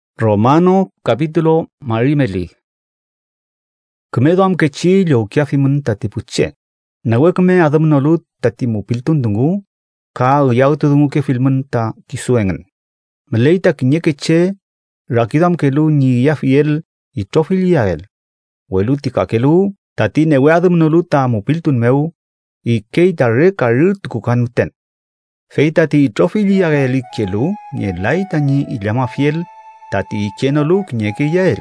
Romano capítulo marimeli. Kemedo am kecil yo kiafimun tati puce. Nawe keme adam nolut tati mupiltun dungu. Ka uyau tudungu ke filmen ta kisuengen. Meleita kinye kece rakidam kelu ni yafiel itrofiliael. Welu tika kelu tati newe adam nolut ta mupiltun meu. Ikei tare karu tukukan muten. Feita ti itrofiliael kelu nye lai tani ilama fiel. Tati ikenolu kinyeke yael.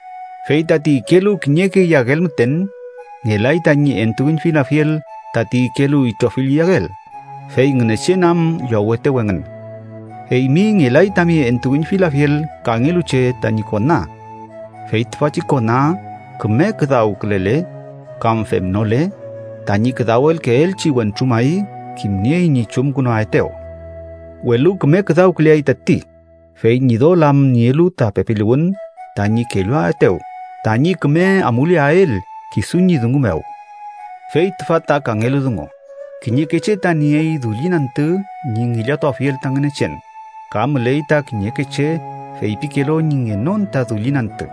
Fei tati ikelu kinyeke yagel muten. Ngelai tani entuin fila fiel. Tati ikelu itrofil yagel. Fei ngenesenam yawete wengen. Fei mi ngelai tami entuin fila fiel. Kangeluche tani kona. Fei tfachi kona. Keme kedau kelele. Kam fem nole. Tani kedau el ke el chiwen chumai. Kimnie ni chum kuno aeteo. Welu keme kedau keliai tati. Fei nido lam nielu ta pepiliun, tani kelua ateu, tani keme amuli ael, kisuni dungu meu. Fei tfata kangelu dungo. Kinye keche tani ei dulinante, nyingilya to fiel tanganechen. Kam leita kinye keche, fei pikelo nyingenon ta dulinante.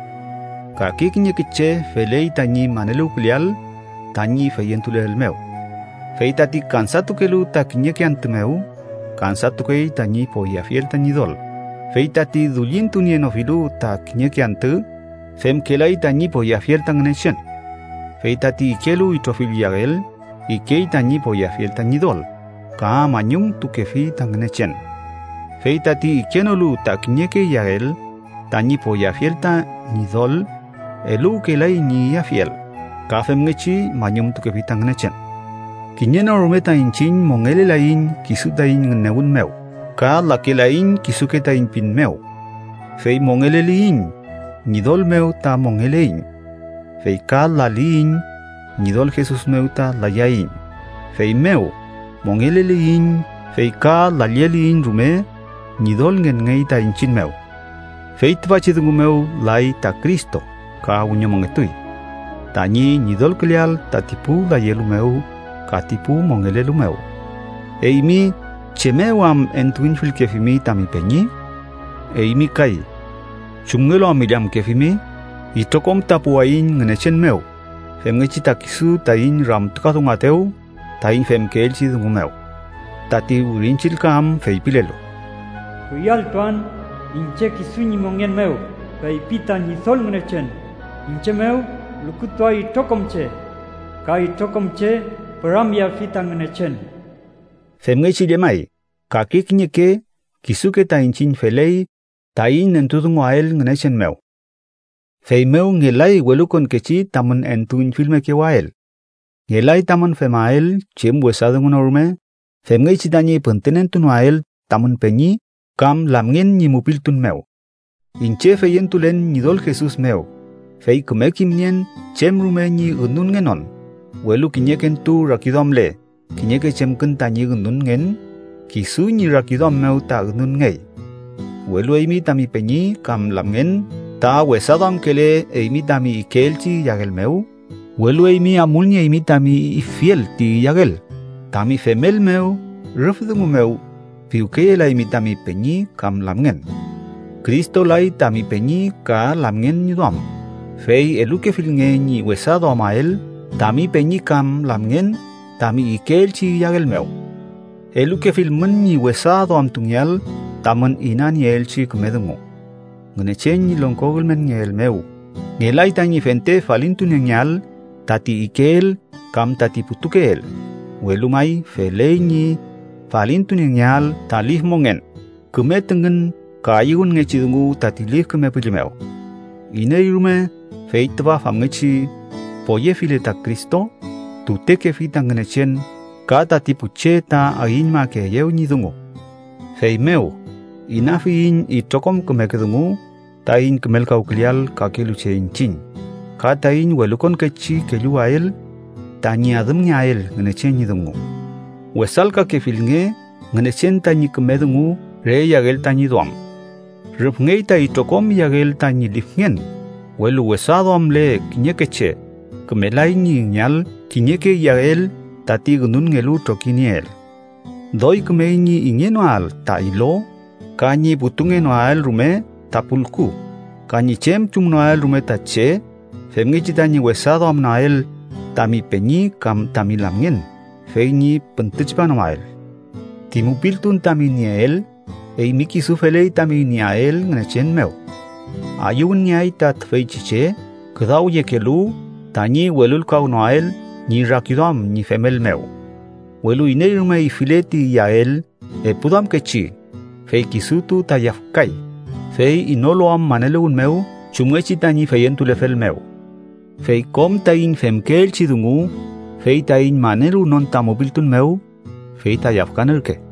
Kaki kinye keche, felei tani manelu kulial, tani feientulel meu. Fei tati kansatu kelu ta kinye kiant meu, kansatu kei tani poya fiel tani dol. Fei tati dulin tunien ofilu ta kinyeke antu, fem kelai tani poya fiel tanganechen. Fei tati ikelu itrofil yagel, ikei tani poya fiel tani dol, ka manyung tukefi tanganechen. Fei tati ikenolu ta kinyeke yagel, tani poya fiel ta ni dol, elu kelai ni ya fiel, ka fem ngechi manyung tukefi tanganechen. Kinyeno rumeta inchin mongele lain kisutain ngeneun meu. Ka lakilain kisuketa in pin meu. Fei mongeleliin, nidol meu ta mongelein. Fei ka laliin, nidol Jesus meu ta layain. Fei meu, mongeleliin, fei ka lalieliin rume, nidol ngengei ta inchin meu. Fei tpachidungu meu lai ta Cristo, ka unyo mongetui. Tani nidol kelial ta tipu layelu meu, ka tipu mongelelu meu. Eimi, Chemewam entuin fil kefimi tami penyi, eimi kai. Chungelo amiliam kefimi, itokom tapuain ngenechen meu. Fem ngechi takisu tain ram tukatung ateu, tain fem keelchi dungu meu. Tati urinchil kam fei pilelo. Kuyal tuan, inche kisu ni mongen meu, kai pita ni sol ngenechen. Inche meu, lukutwa itokomche, kai itokomche, peramia fita ngenechen. Fem ngechi demai, kaki kinyeke, kisuke ta inchin felei, tain entudungu ael ngenechen meu. Fei meu ngelai welukon kechi tamun entuin filme ke wael. Ngelai tamun femael, chem wesadungu norme, fem ngechi tani pentenentun wael, tamun penyi, kam lamngen ni mupiltun meu. Inche feyentulen nidol Jesus meu. Fei kumekim nien, chem rume ni unun ngenon. Welu kinyeken tu rakidomle. Kinyeke chem kenta nyi gunun ngen, kisu nyi rakidom meu ta gunun ngay. Welu eimi tami penyi kam lam ngen, ta wesadam kele eimi tami ikelchi yagel meu. Welu eimi amulnya eimi tami ifiel ti yagel. Tami femel meu, rufdungu meu, piuke la eimi tami penyi kam lam ngen. Kristo lai tami penyi ka lam ngen nyudam. Fei eluke fil nge nyi wesado amael, tami penyi kam lam ngen, tami ikelchi yagel meu. Elu ke filmen ni wesado amtungyal, taman inani elchi kumedungo. Ngenechen ni longkogel men ngel meu. Ngelai tani fente falintun nyal, tati ikel, kam tati putukel. Welumai felei ni falintun nyal, talih mongen. Kumetengen, kayun ngechidungu tati lih kumepujimeu. Ine irume, feitwa famngechi, poye fileta Kristo, tute ke fita ngenechen, kata tipu cheta ain ma ke yeu ni dungu. Fei meu, inafiin itokom kumekedungu, tain kemelka uklial kakelu che inchin. Kata in welukon kechi kelu ael, tani adem nyael ngenechen ni dungu. Wesalka ke filnge, ngenechen tani kemedungu, re yagel tani duam. Rupngei ta itokom yagel tani lifngen, welu wesado amle kinyekeche, kemelai ni nyal, kinyeke yagel, tati gunun ngelu trokiniel. Doi kemei ni ingenoal ta ilo, kanyi putungenoal rume tapulku. Cañichem chumnoael rumetache, femgichitani huesado amnael, tami peñi cam tami lamien, feini pentichpanoael. Timupiltun tami niel, miki sufelei tami niael ngnechen meu. Ayun niai tat feichiche, kdau yekelu, tani welul kaunoael, ni rakidam ni femel meu. Welu ineirumei fileti yael, pudam kechi, fei kisutu tayafkai. Fei inoloam maneleun meu, chumwechitani feyentulefel meu. Fei kom tain femkel chidungu, fei tain manelu non tamobiltun meu, fei tayafkanelke.